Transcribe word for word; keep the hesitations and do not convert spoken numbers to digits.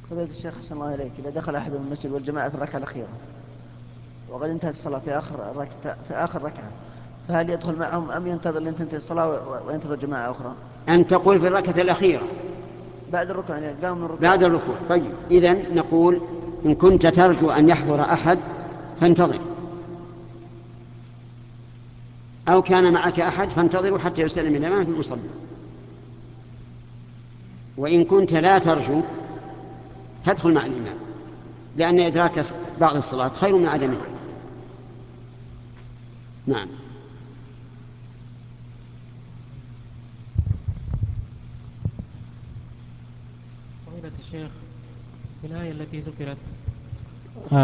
فضيلة الشيخ حسن الله إليك، إذا دخل أحد المسجد والجماعة في الركعة الأخيرة وقد انتهت الصلاة في آخر ركعة في آخر ركعة، فهل يدخل معهم أم ينتظر لين تنتهي الصلاة وينتظر جماعة أخرى؟ أن تقول في الركعة الأخيرة بعد الركوع، يعني قام من الركوع. بعد الركوع. طيب، إذن نقول إن كنت ترجو أن يحضر أحد فانتظر، أو كان معك أحد فانتظروا حتى يسلم الإمام في المصلى. وإن كنت لا ترجو فادخل مع الإمام، لأن إدراك بعض الصلاة خير من عدمها. نعم. فضيلة الشيخ، في الآية التي ذكرت